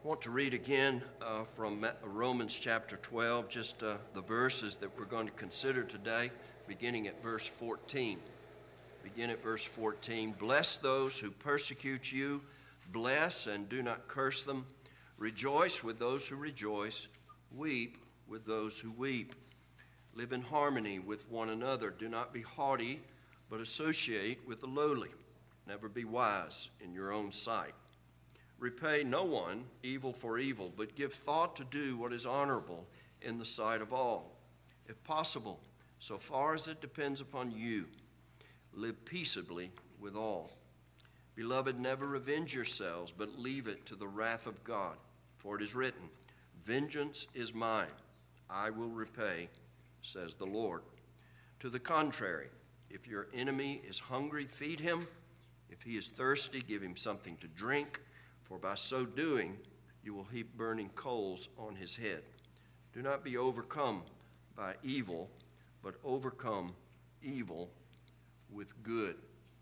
I want to read again from Romans chapter 12, just the verses that we're going to consider today, beginning at verse 14. Begin at verse 14. Bless those who persecute you. Bless and do not curse them. Rejoice with those who rejoice. Weep with those who weep. Live in harmony with one another. Do not be haughty, but associate with the lowly. Never be wise in your own sight. Repay no one evil for evil, but give thought to do what is honorable in the sight of all. If possible, so far as it depends upon you, live peaceably with all. Beloved, never revenge yourselves, but leave it to the wrath of God. For it is written, vengeance is mine, I will repay, says the Lord. To the contrary, if your enemy is hungry, feed him. If he is thirsty, give him something to drink. For by so doing, you will heap burning coals on his head. Do not be overcome by evil, but overcome evil with good.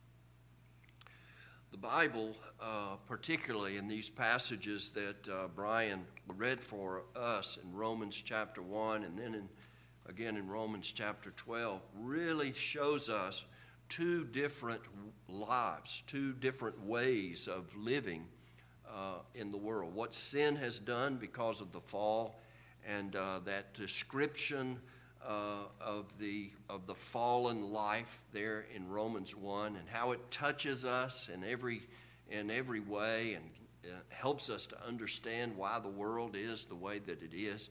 The Bible, particularly in these passages that Brian read for us in Romans chapter 1 and then again in Romans chapter 12, really shows us two different lives, two different ways of living in the world. What sin has done because of the fall, and that description of the fallen life there in Romans 1, and how it touches us in every way and helps us to understand why the world is the way that it is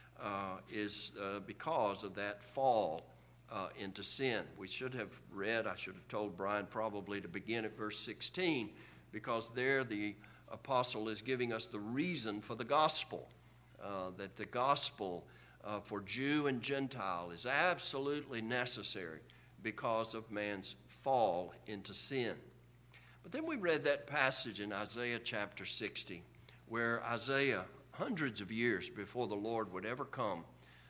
because of that fall into sin. I should have told Brian probably to begin at verse 16, because there the apostle is giving us the reason for the gospel, that the gospel for Jew and Gentile is absolutely necessary because of man's fall into sin. But then we read that passage in Isaiah chapter 60, where Isaiah, hundreds of years before the Lord would ever come,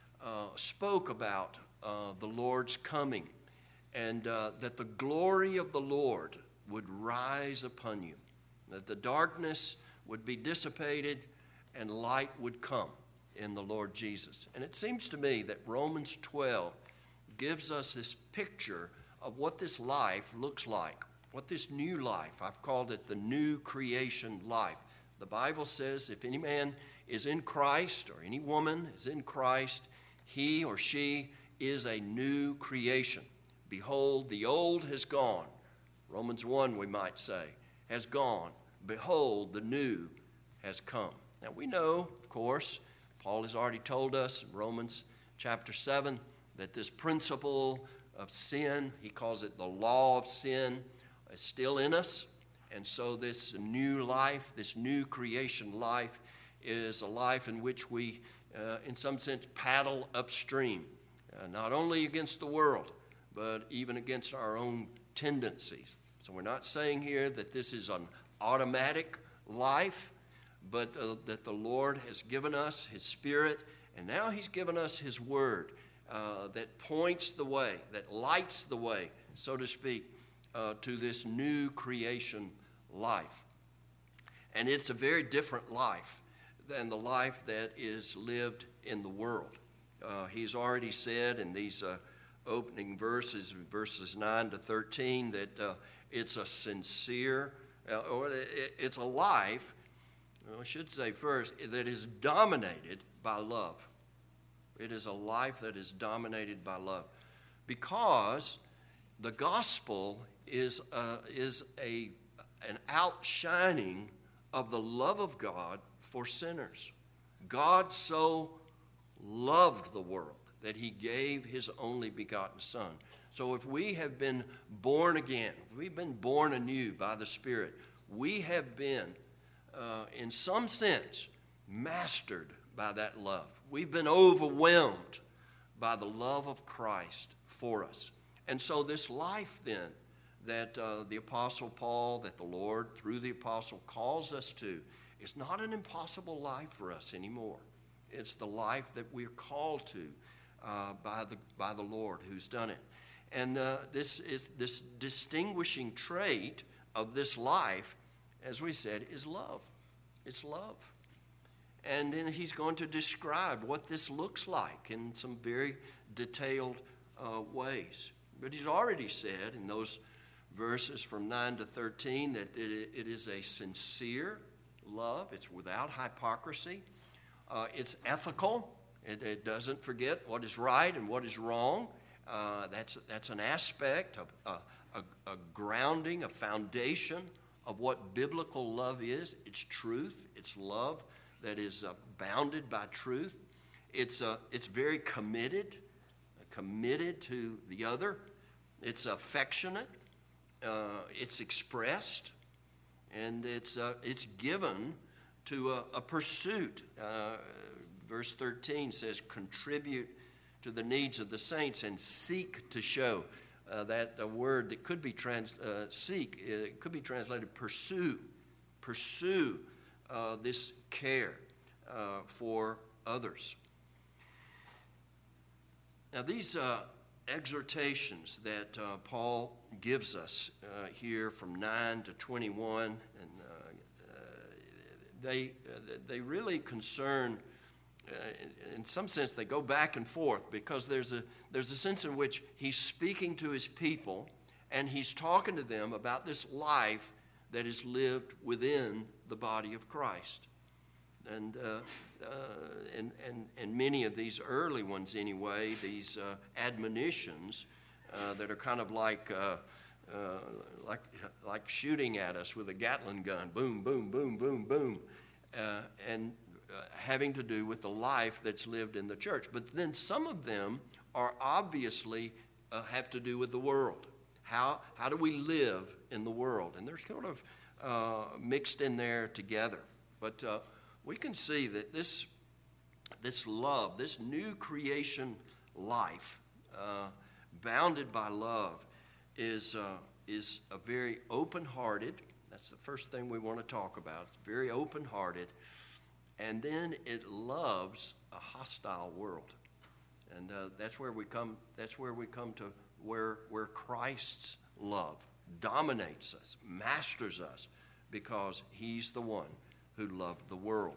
spoke about the Lord's coming, and that the glory of the Lord would rise upon you, that the darkness would be dissipated and light would come in the Lord Jesus. And it seems to me that Romans 12 gives us this picture of what this life looks like, what this new life, I've called it the new creation life. The Bible says if any man is in Christ, or any woman is in Christ, he or she is a new creation. Behold, the old has gone. Romans 1, we might say, has gone. Behold, the new has come. Now we know, of course, Paul has already told us in Romans chapter 7 that this principle of sin, he calls it the law of sin, is still in us. And so this new life, this new creation life, is a life in which we, in some sense, paddle upstream, not only against the world, but even against our own tendencies. So we're not saying here that this is an automatic life, but that the Lord has given us His Spirit, and now He's given us His Word that points the way, that lights the way, so to speak, to this new creation life. And it's a very different life than the life that is lived in the world. He's already said in these opening verses 9 to 13, that it's a sincere, or it's a life, I should say first, that is dominated by love. It is a life that is dominated by love, because the gospel is an outshining of the love of God for sinners. God so loved the world that He gave His only begotten Son. So if we have been born again, we've been born anew by the Spirit, we have been, in some sense, mastered by that love. We've been overwhelmed by the love of Christ for us. And so this life then that the Apostle Paul, that the Lord through the Apostle calls us to, is not an impossible life for us anymore. It's the life that we're called to by the Lord who's done it. And this distinguishing trait of this life, as we said, is love. It's love. And then he's going to describe what this looks like in some very detailed ways. But he's already said in those verses from 9 to 13 that it is a sincere love. It's without hypocrisy. It's ethical. It doesn't forget what is right and what is wrong. That's an aspect of a grounding, a foundation of what biblical love is. It's truth. It's love that is bounded by truth. It's very committed to the other. It's affectionate. It's expressed, and it's given to a pursuit. Verse 13 says, "Contribute to the needs of the saints and seek to show." That a word that could be seek, it could be translated pursue. Pursue this care for others. Now these exhortations that Paul gives us here from 9 to 21, and they really concern. In some sense, they go back and forth because there's a sense in which he's speaking to his people and he's talking to them about this life that is lived within the body of Christ. And many of these early ones anyway, these admonitions that are kind of like shooting at us with a Gatling gun, boom, boom, boom, boom, boom, and having to do with the life that's lived in the church. But then some of them are obviously have to do with the world. How do we live in the world? And they're sort of mixed in there together. But we can see that this love, this new creation life, bounded by love, is a very open-hearted. That's the first thing we want to talk about. It's very open-hearted. And then it loves a hostile world, and that's where we come. That's where we come to where Christ's love dominates us, masters us, because He's the one who loved the world.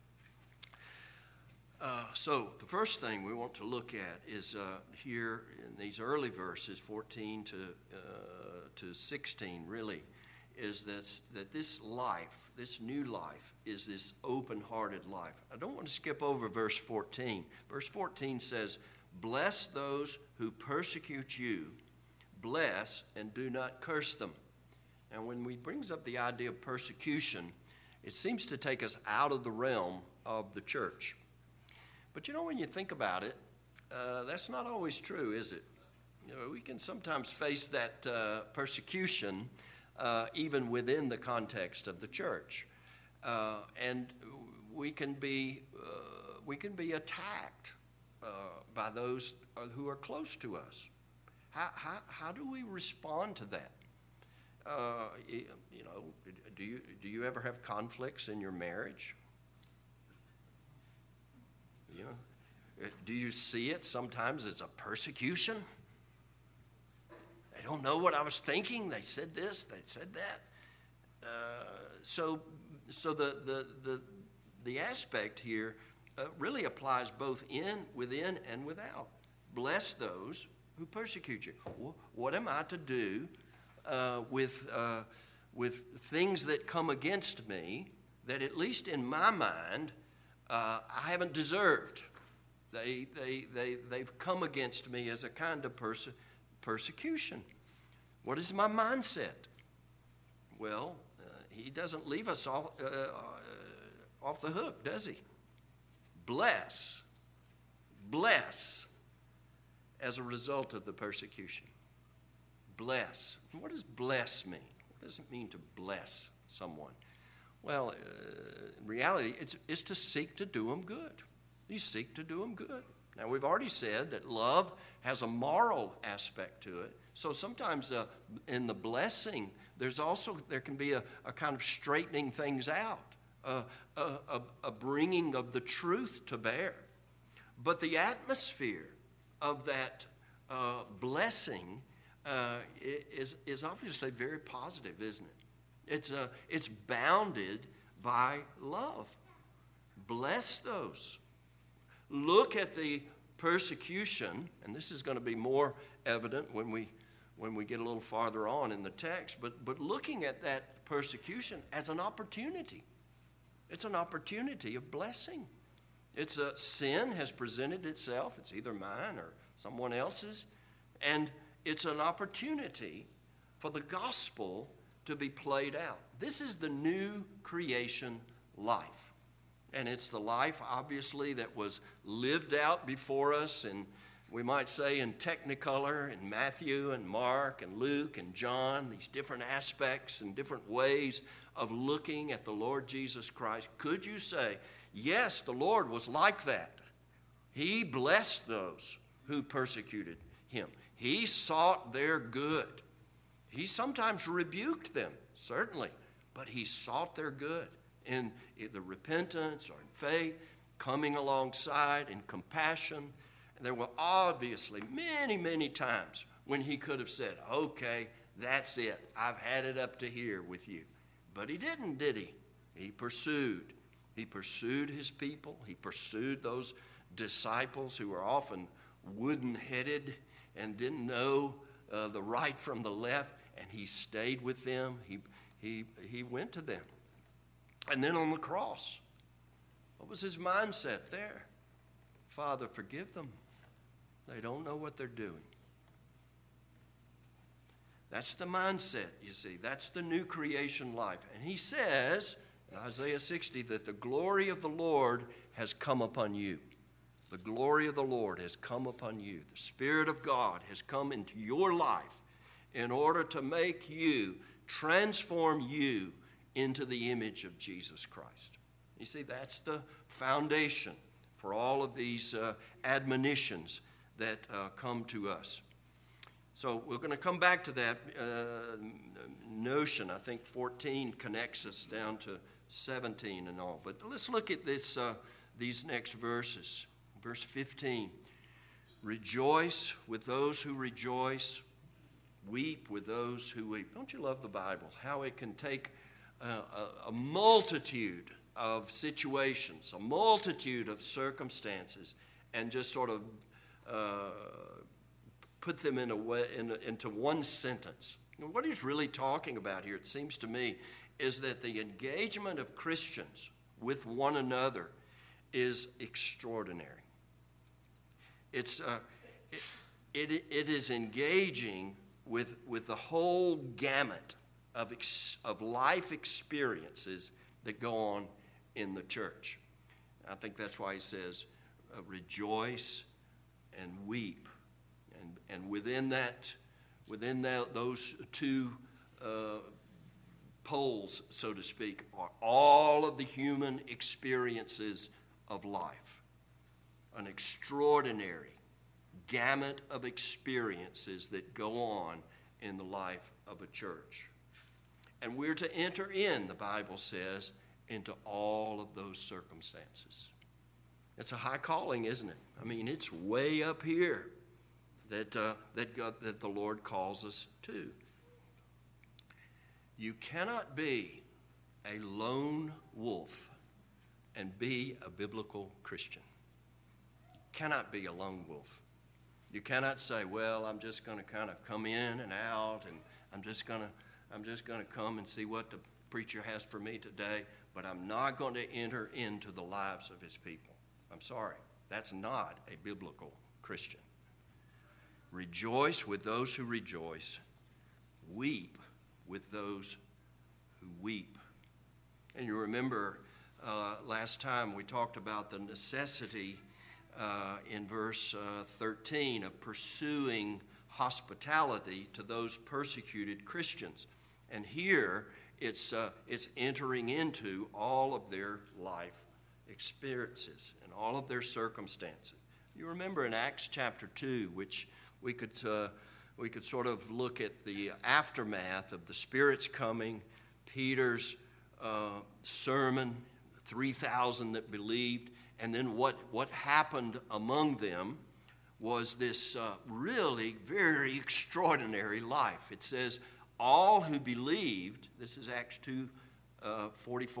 So the first thing we want to look at is here in these early verses, 14 to 16, really. Is that this life, this new life, is this open-hearted life. I don't want to skip over verse 14. Verse 14 says, "Bless those who persecute you, bless and do not curse them." And when we brings up the idea of persecution, it seems to take us out of the realm of the church. But when you think about it, that's not always true, is it? We can sometimes face that persecution even within the context of the church, and we can be attacked by those who are close to us. How do we respond to that? Do you ever have conflicts in your marriage? Do you see it sometimes as a persecution? They don't know what I was thinking. They said this. They said that. So the aspect here really applies both within, and without. Bless those who persecute you. What am I to do with things that come against me that, at least in my mind, I haven't deserved? They've come against me as a kind of persecution. What is my mindset? Well, He doesn't leave us off the hook, does He? Bless as a result of the persecution. Bless. What does bless mean? What does it mean to bless someone? Well, in reality, it's to seek to do them good. You seek to do them good. Now, we've already said that love has a moral aspect to it. So sometimes in the blessing, there can be a kind of straightening things out, a bringing of the truth to bear. But the atmosphere of that blessing is obviously very positive, isn't it? It's bounded by love. Bless those. Look at the persecution, and this is going to be more evident when we get a little farther on in the text, but looking at that persecution as an opportunity. It's an opportunity of blessing. It's a sin has presented itself. It's either mine or someone else's. And it's an opportunity for the gospel to be played out. This is the new creation life. And it's the life, obviously, that was lived out before us, and we might say in Technicolor, in Matthew and Mark and Luke and John, these different aspects and different ways of looking at the Lord Jesus Christ. Could you say, yes, the Lord was like that? He blessed those who persecuted him. He sought their good. He sometimes rebuked them, certainly, but he sought their good in the repentance or in faith, coming alongside in compassion. And there were obviously many, many times when he could have said, okay, that's it. I've had it up to here with you. But he didn't, did he? He pursued. He pursued his people. He pursued those disciples who were often wooden-headed and didn't know the right from the left, and he stayed with them. He went to them. And then on the cross, what was his mindset there? Father, forgive them. They don't know what they're doing. That's the mindset, you see. That's the new creation life. And he says in Isaiah 60 that the glory of the Lord has come upon you. The glory of the Lord has come upon you. The Spirit of God has come into your life in order to make you, transform you into the image of Jesus Christ. You see, that's the foundation for all of these admonitions that come to us. So we're going to come back to that notion. I think 14 connects us down to 17 and all. But let's look at this these next verses. Verse 15, rejoice with those who rejoice, weep with those who weep. Don't you love the Bible? How it can take a multitude of situations, a multitude of circumstances, and just sort of put them into one sentence. And what he's really talking about here, it seems to me, is that the engagement of Christians with one another is extraordinary. It is engaging with the whole gamut of life experiences that go on in the church. I think that's why he says, rejoice and weep. And within those two poles, so to speak, are all of the human experiences of life. An extraordinary gamut of experiences that go on in the life of a church. And we're to enter in, the Bible says, into all of those circumstances. It's a high calling, isn't it? I mean, it's way up here that the Lord calls us to. You cannot be a lone wolf and be a biblical Christian. You cannot be a lone wolf. You cannot say, well, I'm just going to kind of come in and out, and I'm just going to come and see what the preacher has for me today, but I'm not going to enter into the lives of his people. I'm sorry. That's not a biblical Christian. Rejoice with those who rejoice. Weep with those who weep. And you remember last time we talked about the necessity in verse 13 of pursuing hospitality to those persecuted Christians. And here it's entering into all of their life experiences and all of their circumstances. You remember in Acts chapter 2, which we could sort of look at the aftermath of the Spirit's coming, Peter's sermon, 3,000 that believed, and then what happened among them was this really very extraordinary life. It says, all who believed, this is Acts 2:44,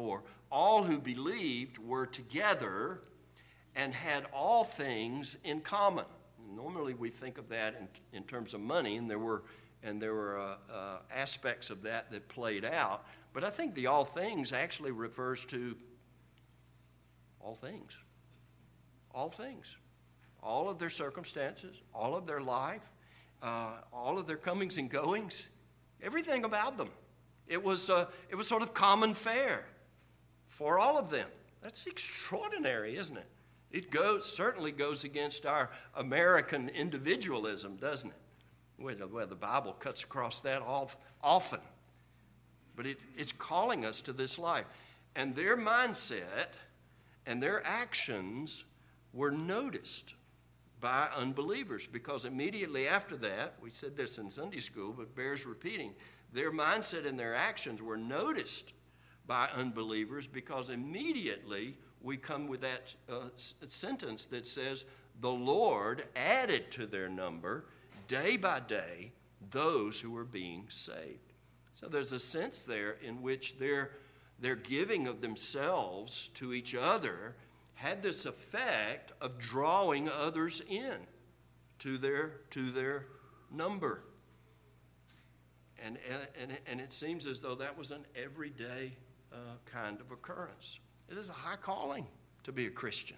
all who believed were together and had all things in common. Normally we think of that in terms of money, and there were aspects of that played out. But I think the all things actually refers to all things. All things. All of their circumstances, all of their life, all of their comings and goings, everything about them. It was sort of common fare for all of them. That's extraordinary, isn't it? It certainly goes against our American individualism, doesn't it? Well, the Bible cuts across that often. But it's calling us to this life. And their mindset and their actions were noticed by unbelievers, because immediately after that, we said this in Sunday school, but bears repeating, their mindset and their actions were noticed by unbelievers, because immediately we come with that sentence that says, the Lord added to their number day by day those who were being saved. So there's a sense there in which their giving of themselves to each other had this effect of drawing others in to their number. And it seems as though that was an everyday kind of occurrence. It is a high calling to be a Christian.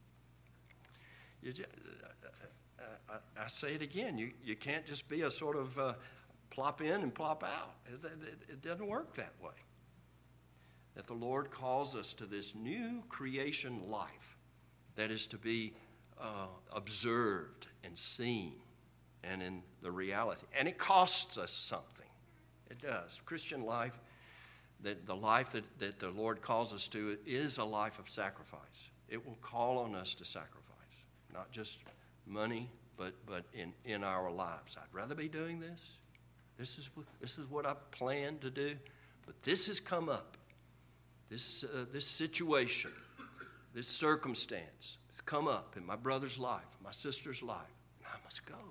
I say it again, you can't just be a sort of plop in and plop out. It doesn't work that way. That the Lord calls us to this new creation life that is to be observed and seen and in the reality. And it costs us something. It does. Christian life, the life that the Lord calls us to, is a life of sacrifice. It will call on us to sacrifice, not just money, but in our lives. I'd rather be doing this. This is what I plan to do, but this has come up. This situation, this circumstance has come up in my brother's life, my sister's life, and I must go.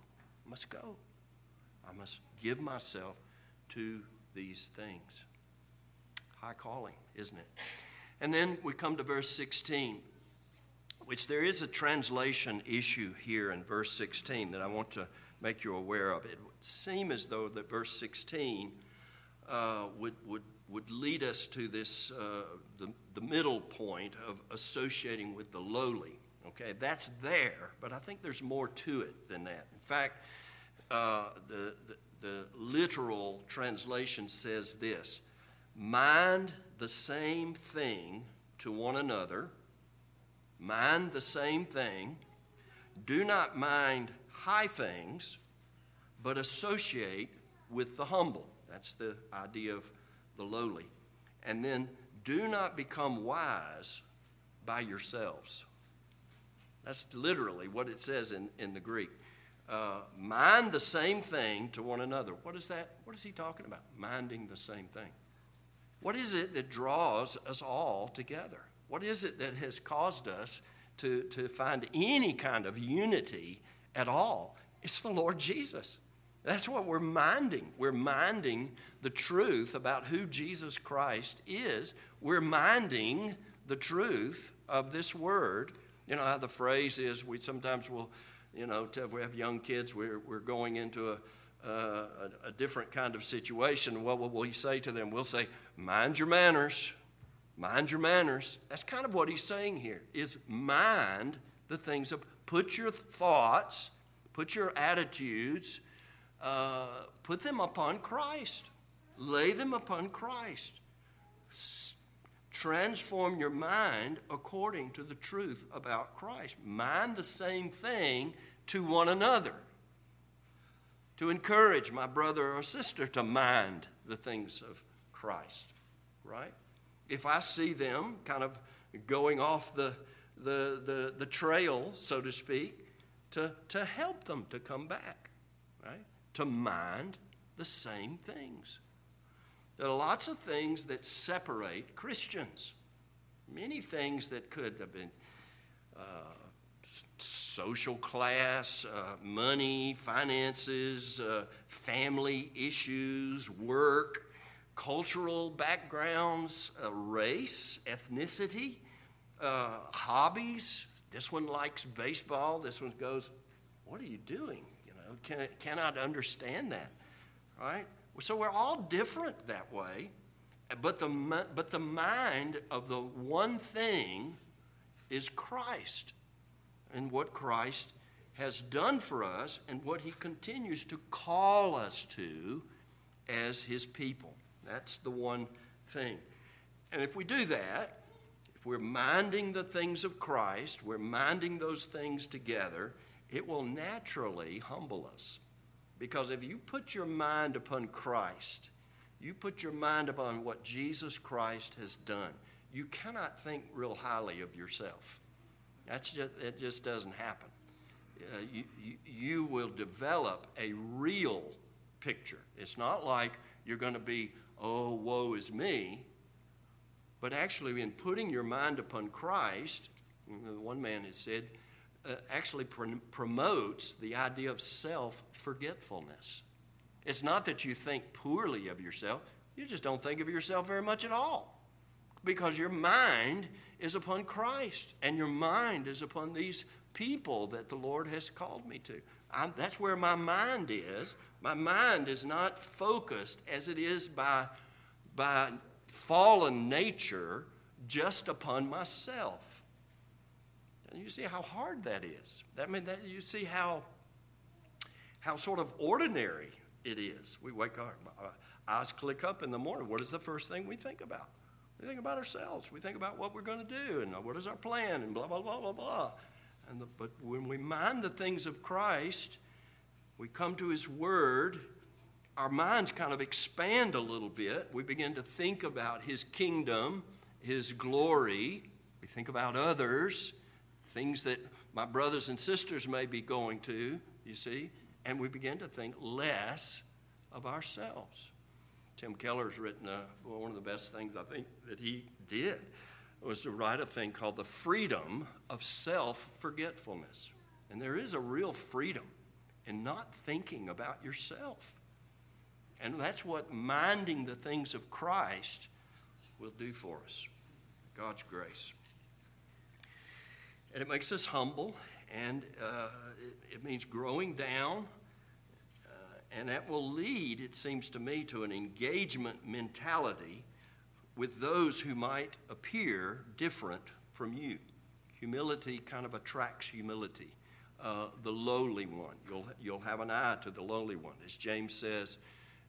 I must give myself to these things. High calling, isn't it? And then we come to verse 16, which there is a translation issue here in verse 16 that I want to make you aware of. It would seem as though that verse 16 would lead us to this, the middle point of associating with the lowly. Okay, that's there, but I think there's more to it than that. In fact, the literal translation says this: mind the same thing to one another, mind the same thing, do not mind high things, but associate with the humble. That's the idea of the lowly. And then, do not become wise by yourselves. That's literally what it says in the Greek. Mind the same thing to one another. What is that? What is he talking about? Minding the same thing. What is it that draws us all together? What is it that has caused us to find any kind of unity at all? It's the Lord Jesus. That's what we're minding. We're minding the truth about who Jesus Christ is. We're minding the truth of this word. You know how the phrase is, we sometimes will, if we have young kids, we're going into a different kind of situation. What will we say to them? We'll say, mind your manners. Mind your manners. That's kind of what he's saying here, is mind the things of, put your thoughts, put your attitudes, put them upon Christ. Lay them upon Christ. Transform your mind according to the truth about Christ. Mind the same thing to one another. To encourage my brother or sister to mind the things of Christ, right? If I see them kind of going off the trail, so to speak, to help them to come back, right? To mind the same things. There are lots of things that separate Christians. Many things that could have been social class, money, finances, family issues, work, cultural backgrounds, race, ethnicity, hobbies. This one likes baseball. This one goes, what are you doing? Cannot understand that, right? So we're all different that way, but the mind of the one thing is Christ and what Christ has done for us and what he continues to call us to as his people. That's the one thing. And if we do that, if we're minding the things of Christ, we're minding those things together, it will naturally humble us. Because if you put your mind upon Christ, you put your mind upon what Jesus Christ has done, you cannot think real highly of yourself. It just doesn't happen. You will develop a real picture. It's not like you're going to be, oh, woe is me. But actually, in putting your mind upon Christ, one man has said, actually promotes the idea of self-forgetfulness. It's not that you think poorly of yourself. You just don't think of yourself very much at all. Because your mind is upon Christ. And your mind is upon these people that the Lord has called me to. That's where my mind is. My mind is not focused as it is by fallen nature just upon myself. And you see how hard that is. You see how sort of ordinary it is. We wake up, our eyes click up in the morning. What is the first thing we think about? We think about ourselves. We think about what we're going to do and what is our plan and blah, blah, blah, blah, blah. But when we mind the things of Christ, we come to his word, our minds kind of expand a little bit. We begin to think about his kingdom, his glory. We think about others, things that my brothers and sisters may be going to, you see, and we begin to think less of ourselves. Tim Keller's written one of the best things I think that he did was to write a thing called the freedom of self-forgetfulness. And there is a real freedom in not thinking about yourself. And that's what minding the things of Christ will do for us. God's grace. And it makes us humble, and it means growing down, and that will lead, it seems to me, to an engagement mentality with those who might appear different from you. Humility kind of attracts humility. The lowly one, you'll have an eye to the lowly one. As James says,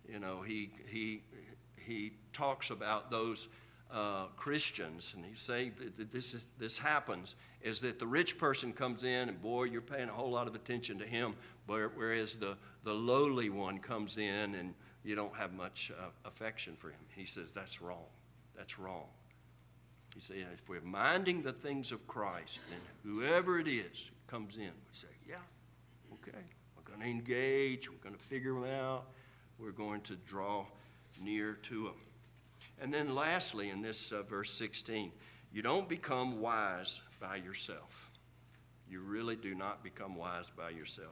he talks about those Christians, and he's saying that this happens, is that the rich person comes in, and boy, you're paying a whole lot of attention to him, whereas the lowly one comes in, and you don't have much affection for him. He says, that's wrong. That's wrong. He says, if we're minding the things of Christ, then whoever it is comes in, we say, yeah, okay, we're going to engage, we're going to figure them out, we're going to draw near to them. And then lastly, in this verse 16, you don't become wise by yourself. You really do not become wise by yourself.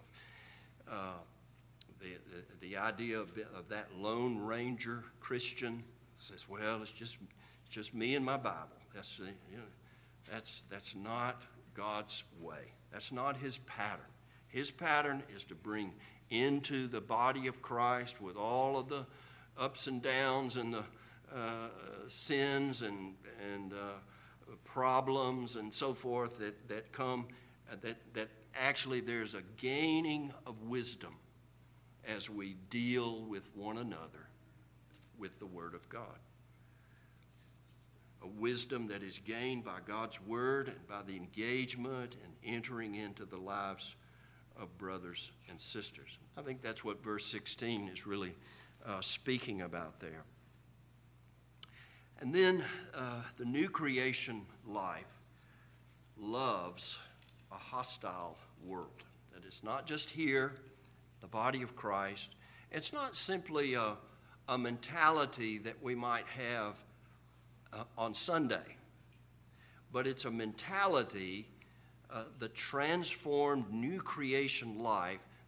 The idea of that Lone Ranger Christian says, well, it's just me and my Bible. That's not God's way. That's not his pattern. His pattern is to bring into the body of Christ with all of the ups and downs and the sins and problems and so forth that come, that actually there's a gaining of wisdom as we deal with one another with the Word of God. A wisdom that is gained by God's Word and by the engagement and entering into the lives of brothers and sisters. I think that's what verse 16 is really speaking about there. And then the new creation life loves a hostile world. That it's not just here, the body of Christ. It's not simply a mentality that we might have on Sunday, but it's a mentality, the transformed new creation life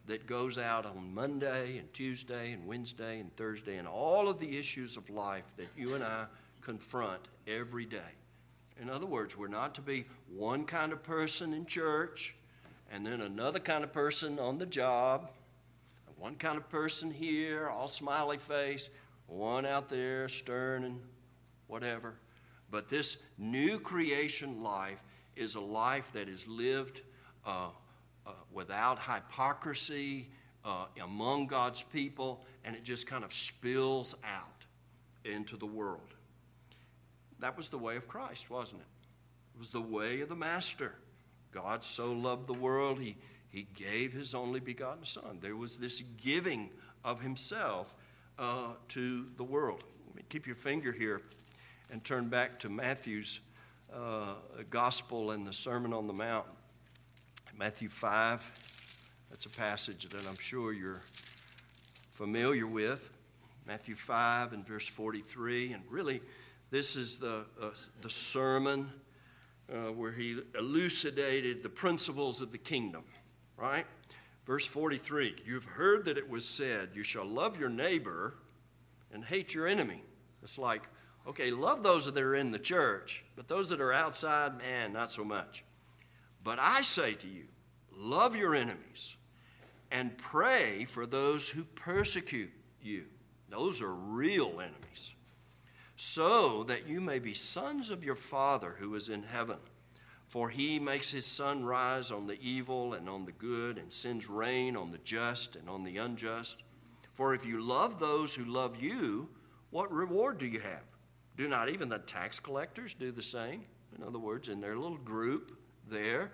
that goes out on Monday and Tuesday and Wednesday and Thursday and all of the issues of life that you and I confront every day. In other words, we're not to be one kind of person in church and then another kind of person on the job, one kind of person here, all smiley face, one out there stern and whatever. But this new creation life is a life that is lived without hypocrisy among God's people, and it just kind of spills out into the world. That was the way of Christ, wasn't it? It was the way of the Master. God so loved the world, he gave his only begotten Son. There was this giving of himself to the world. Keep your finger here and turn back to Matthew's Gospel and the Sermon on the Mount. Matthew 5, that's a passage that I'm sure you're familiar with. Matthew 5 and verse 43, and really this is the sermon where he elucidated the principles of the kingdom, right? Verse 43, you've heard that it was said, you shall love your neighbor and hate your enemy. It's like, okay, love those that are in the church, but those that are outside, man, not so much. But I say to you, love your enemies and pray for those who persecute you. Those are real enemies. So that you may be sons of your Father who is in heaven. For he makes his sun rise on the evil and on the good, and sends rain on the just and on the unjust. For if you love those who love you, what reward do you have? Do not even the tax collectors do the same? In other words, in their little group there,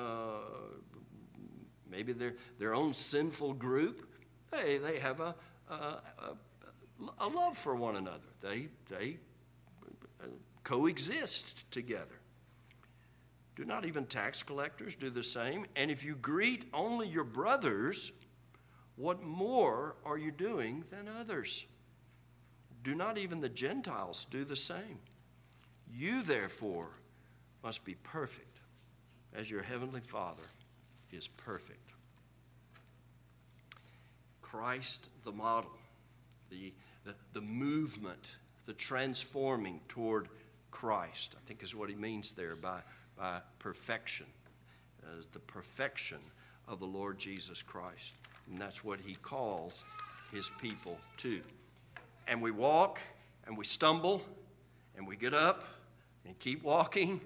maybe their own sinful group, they have a love for one another. They coexist together. Do not even tax collectors do the same? And if you greet only your brothers, what more are you doing than others? Do not even the Gentiles do the same? You, therefore, must be perfect, as your heavenly Father is perfect. Christ, the model, the movement, the transforming toward Christ, I think is what he means there by perfection, the perfection of the Lord Jesus Christ. And that's what he calls his people to. And we walk, and we stumble, and we get up, and keep walking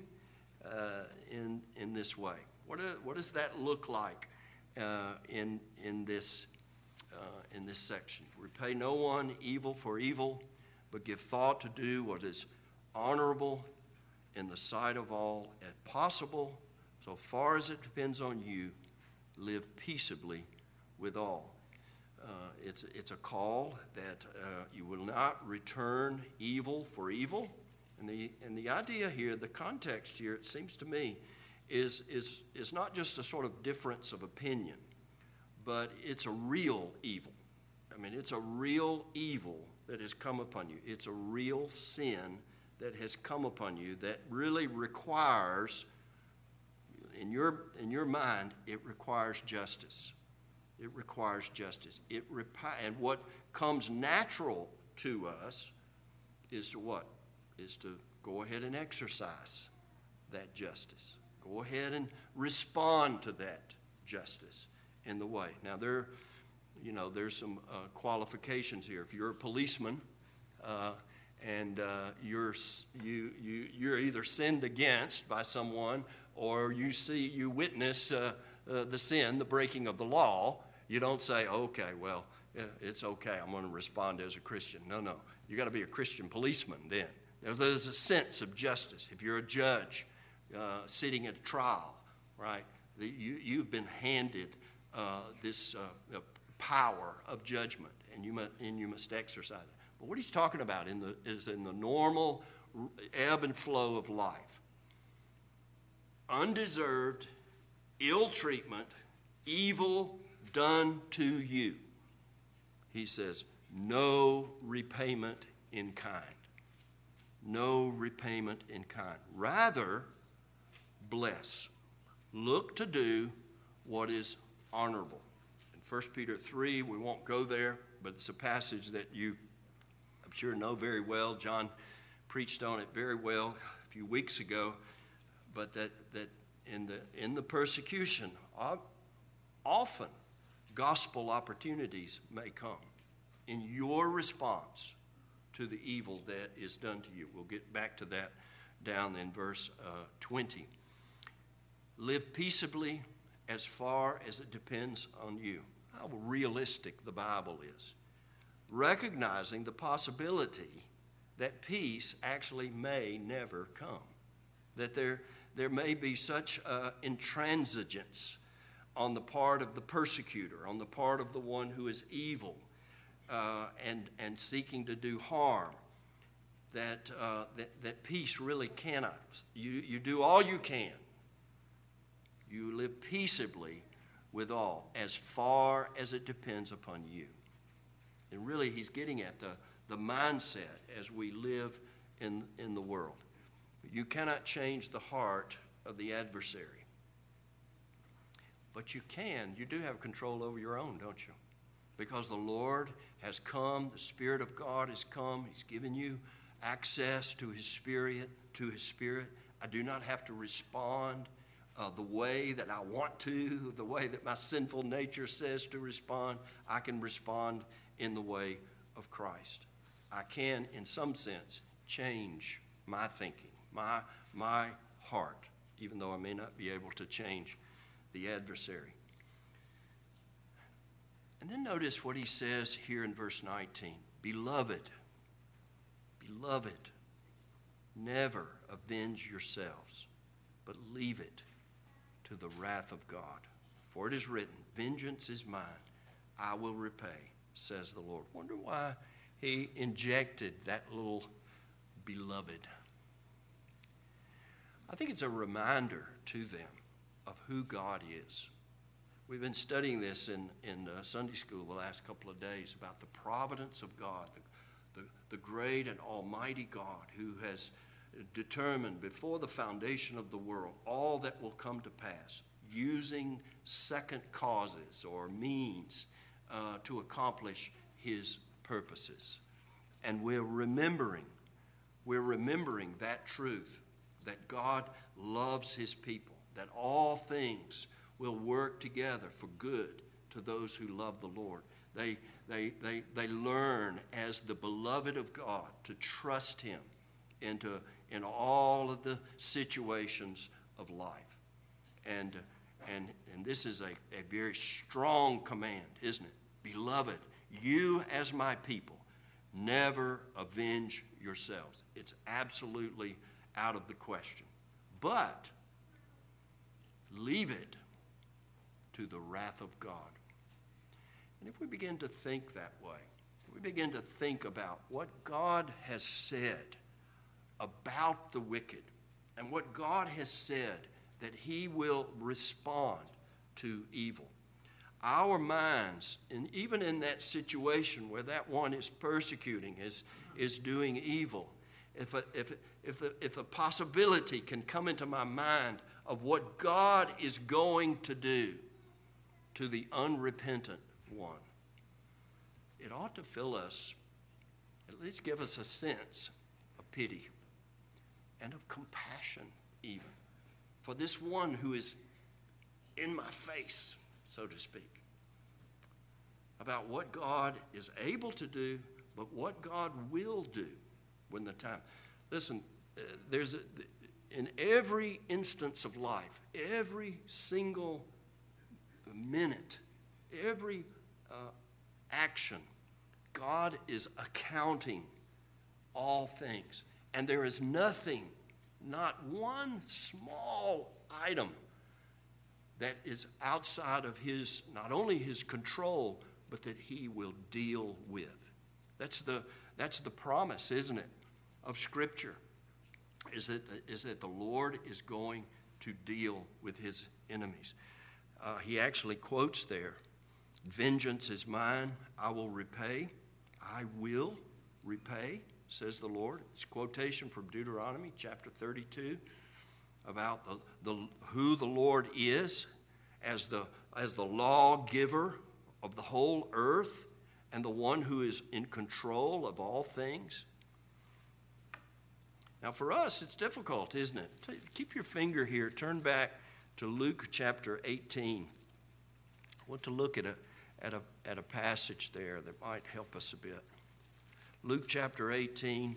in this way. What does that look like in this section? Repay no one evil for evil, but give thought to do what is honorable in the sight of all, as possible, so far as it depends on you, live peaceably with all. It's a call that you will not return evil for evil. And the idea here, the context here, it seems to me, is not just a sort of difference of opinion, but it's a real evil. I mean, it's a real evil that has come upon you. It's a real sin that has come upon you that really requires, in your mind, it requires justice. It requires justice. And what comes natural to us is to what? Is to go ahead and exercise that justice. Go ahead and respond to that justice in the way. Now, there's some qualifications here. If you're a policeman and you're either sinned against by someone, or you witness the sin, the breaking of the law, you don't say, okay, well, it's okay, I'm going to respond as a Christian. No. You got to be a Christian policeman then. There's a sense of justice. If you're a judge sitting at a trial, right, you've been handed this power of judgment, and you must exercise it. But what he's talking about is in the normal ebb and flow of life. Undeserved, ill treatment, evil done to you. He says, no repayment in kind. No repayment in kind. Rather, bless. Look to do what is honorable. And 1 Peter 3. We won't go there, but it's a passage that you, I'm sure, know very well. John preached on it very well a few weeks ago. But that in the persecution, often gospel opportunities may come in your response to the evil that is done to you. We'll get back to that down in verse 20. Live peaceably as far as it depends on you. How realistic the Bible is. Recognizing the possibility that peace actually may never come. That there may be such intransigence on the part of the persecutor, on the part of the one who is evil and seeking to do harm, that peace really cannot. You do all you can. You live peaceably with all, as far as it depends upon you. And really, he's getting at the mindset as we live in the world. You cannot change the heart of the adversary. But you do have control over your own, don't you? Because the Lord has come, the Spirit of God has come, he's given you access to his Spirit, I do not have to respond the way that I want to, the way that my sinful nature says to respond. I can respond in the way of Christ. I can, in some sense, change my thinking, my heart, even though I may not be able to change the adversary. And then notice what he says here in verse 19. Beloved, never avenge yourselves, but leave it to the wrath of God. For it is written, vengeance is mine, I will repay, says the Lord. Wonder why he injected that little beloved. I think it's a reminder to them of who God is. We've been studying this in Sunday school the last couple of days about the providence of God, the great and almighty God who has determined before the foundation of the world all that will come to pass, using second causes or means to accomplish his purposes. And we're remembering that truth, that God loves his people, that all things will work together for good to those who love the Lord. They learn as the beloved of God to trust him in all of the situations of life. And this is a very strong command, isn't it? Beloved, you as my people, never avenge yourselves. It's absolutely out of the question. But leave it to the wrath of God. And if we begin to think that way, we begin to think about what God has said about the wicked and what God has said that he will respond to evil. Our minds, and even in that situation where that one is persecuting, is doing evil, if a possibility can come into my mind of what God is going to do to the unrepentant one, it ought to fill us, at least give us a sense of pity and of compassion even for this one who is in my face, so to speak, about what God is able to do, but what God will do when the time. Listen, in every instance of life, every single minute, every action, God is accounting all things. And there is nothing, not one small item that is outside of his, not only his control, but that he will deal with. That's the promise, isn't it, of Scripture, is that the Lord is going to deal with his enemies. He actually quotes there, vengeance is mine, I will repay. I will repay, says the Lord. It's a quotation from Deuteronomy chapter 32 about who the Lord is as the lawgiver of the whole earth and the one who is in control of all things? Now, for us, it's difficult, isn't it? Keep your finger here. Turn back to Luke chapter 18. I want to look at a passage there that might help us a bit. Luke chapter 18.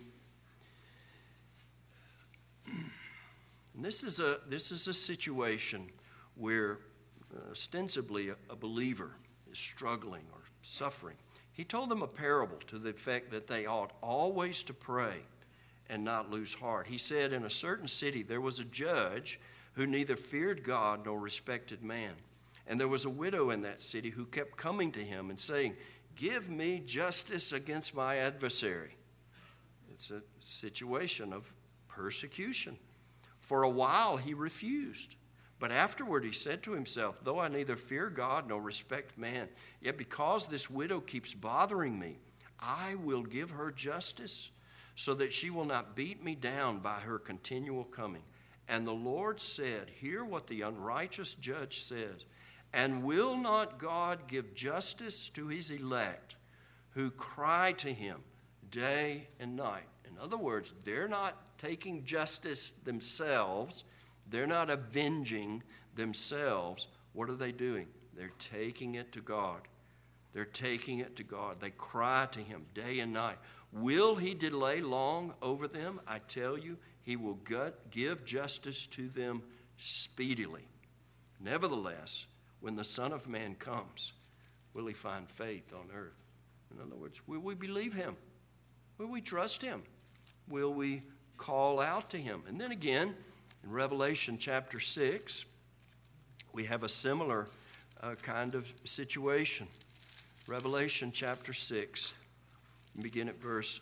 And this is a situation where ostensibly a believer is struggling or suffering. He told them a parable to the effect that they ought always to pray and not lose heart. He said, in a certain city there was a judge who neither feared God nor respected man. And there was a widow in that city who kept coming to him and saying, "Give me justice against my adversary." It's a situation of persecution. For a while he refused. But afterward he said to himself, "Though I neither fear God nor respect man, yet because this widow keeps bothering me, I will give her justice, so that she will not beat me down by her continual coming." And the Lord said, hear what the unrighteous judge says. And will not God give justice to his elect who cry to him day and night? In other words, they're not taking justice themselves. They're not avenging themselves. What are they doing? They're taking it to God. They're taking it to God. They cry to him day and night. Will he delay long over them? I tell you, he will give justice to them speedily. Nevertheless, when the Son of Man comes, will he find faith on earth? In other words, will we believe him? Will we trust him? Will we call out to him? And then again, in Revelation chapter 6, we have a similar kind of situation. Revelation chapter 6, begin at verse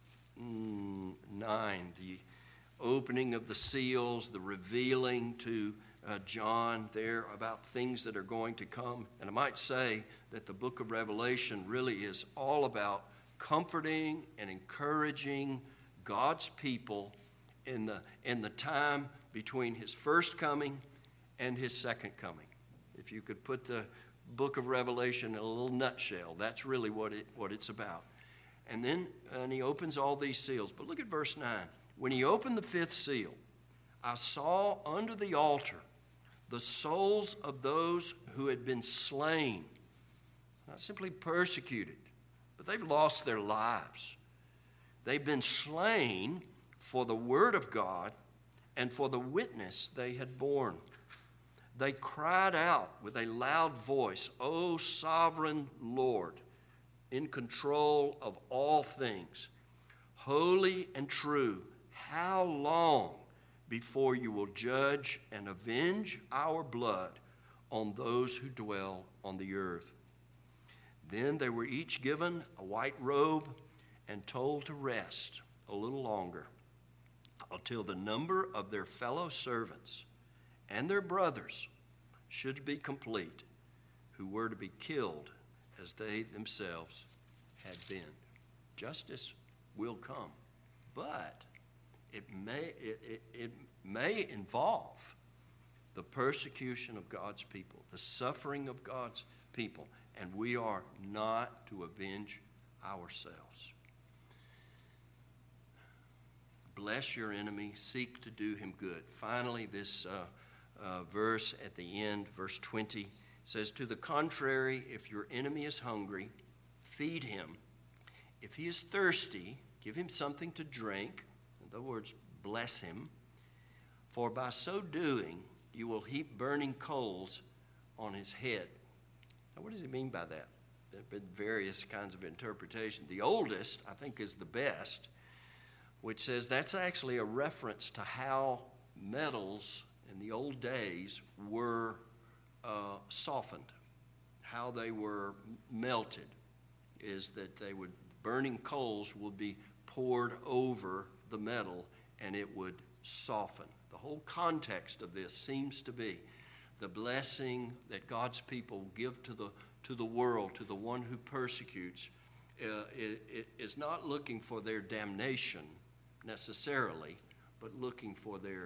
9. The opening of the seals, the revealing to John there about things that are going to come. And I might say that the book of Revelation really is all about comforting and encouraging God's people in the time between his first coming and his second coming. If you could put the book of Revelation in a little nutshell, that's really what it's about. And then he opens all these seals. But look at verse 9. When he opened the fifth seal, I saw under the altar the souls of those who had been slain, not simply persecuted, but they've lost their lives. They've been slain for the word of God and for the witness they had borne. They cried out with a loud voice, "O sovereign Lord, in control of all things, holy and true, how long before you will judge and avenge our blood on those who dwell on the earth?" Then they were each given a white robe and told to rest a little longer until the number of their fellow servants and their brothers should be complete, who were to be killed as they themselves had been. Justice will come, but it may involve the persecution of God's people, the suffering of God's people, and we are not to avenge ourselves. Bless your enemy, seek to do him good. Finally, this verse at the end, verse 20, says, "To the contrary, if your enemy is hungry, feed him. If he is thirsty, give him something to drink." In other words, bless him. "For by so doing, you will heap burning coals on his head." Now, what does he mean by that? There have been various kinds of interpretation. The oldest, I think, is the best, which says that's actually a reference to how metals in the old days were softened, how they were melted, is that burning coals would be poured over the metal and it would soften. The whole context of this seems to be the blessing that God's people give to the world, to the one who persecutes, is not looking for their damnation necessarily, but looking for their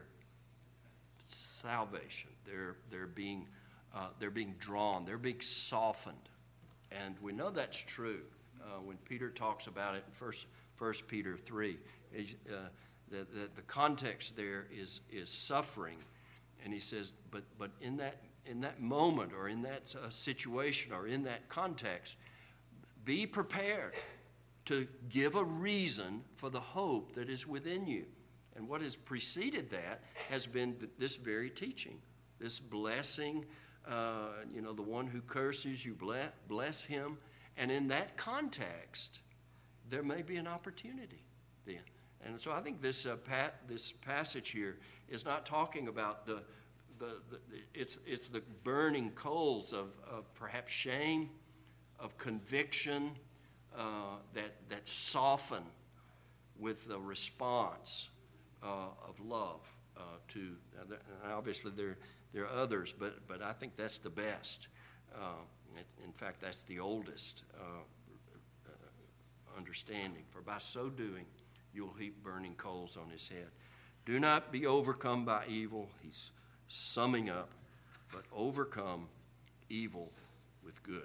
salvation. They're being drawn. They're being softened And we know that's true when Peter talks about it in 1 Peter 3. The context there is suffering. And he says, but in that moment or in that situation or in that context, be prepared to give a reason for the hope that is within you. And what has preceded that has been this very teaching, this blessing. The one who curses you, bless him. And in that context, there may be an opportunity then. And so I think this passage here is not talking about it's the burning coals of perhaps shame, of conviction that soften with the response of love to. Obviously, there are others, but I think that's the best. In fact, that's the oldest understanding. For by so doing, you'll heap burning coals on his head. Do not be overcome by evil. He's summing up, but overcome evil with good.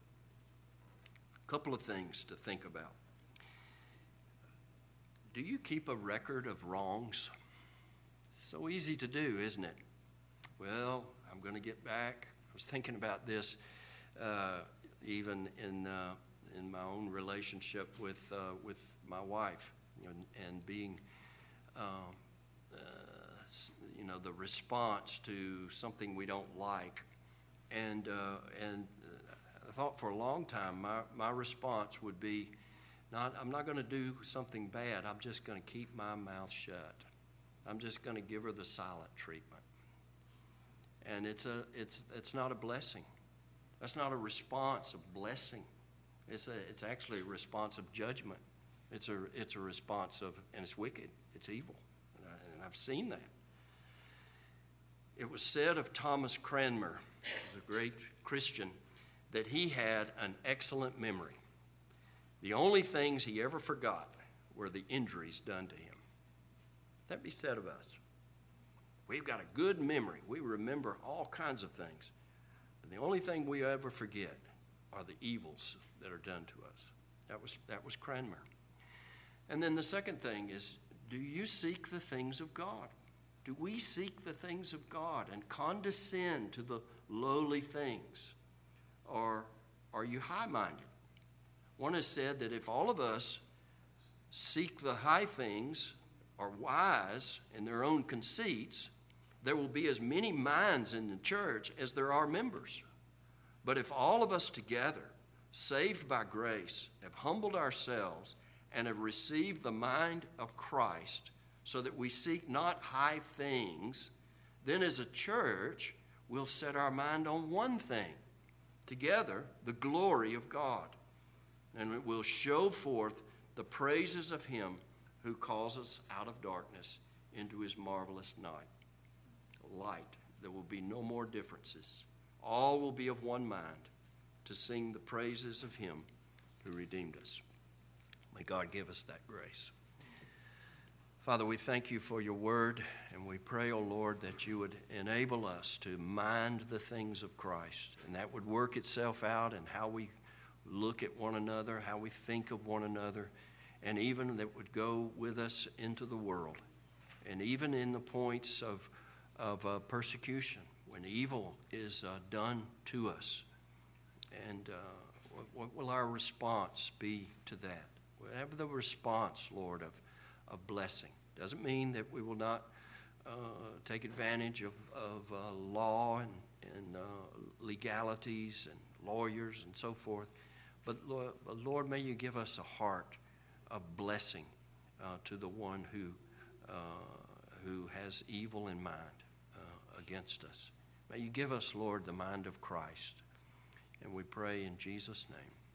A couple of things to think about. Do you keep a record of wrongs? So easy to do, isn't it? Well, I'm going to get back. I was thinking about this even in my own relationship with my wife, and being, the response to something we don't like, and I thought for a long time my response would be, I'm not going to do something bad. I'm just going to keep my mouth shut. I'm just going to give her the silent treatment. And it's not a blessing. That's not a response of blessing. It's actually a response of judgment. It's a response of, and it's wicked. It's evil. And I've seen that. It was said of Thomas Cranmer, the great Christian, that he had an excellent memory. The only things he ever forgot were the injuries done to him. That be said of us. We've got a good memory. We remember all kinds of things. But the only thing we ever forget are the evils that are done to us. That was Cranmer. And then the second thing is, do you seek the things of God? Do we seek the things of God and condescend to the lowly things? Or are you high-minded? One has said that if all of us seek the high things, are wise in their own conceits, there will be as many minds in the church as there are members. But if all of us together, saved by grace, have humbled ourselves and have received the mind of Christ, so that we seek not high things, then as a church, we'll set our mind on one thing, together, the glory of God. And it will show forth the praises of him who calls us out of darkness into his marvelous light. There will be no more differences. All will be of one mind to sing the praises of him who redeemed us. May God give us that grace. Father, we thank you for your word, and we pray, O Lord, that you would enable us to mind the things of Christ, and that would work itself out in how we look at one another, how we think of one another, and even that would go with us into the world, and even in the points of persecution, when evil is done to us. And what will our response be to that? Whatever the response, Lord, of blessing. Doesn't mean that we will not take advantage of law and legalities and lawyers and so forth. But Lord, may you give us a heart of blessing to the one who has evil in mind against us. May you give us, Lord, the mind of Christ. And we pray in Jesus' name.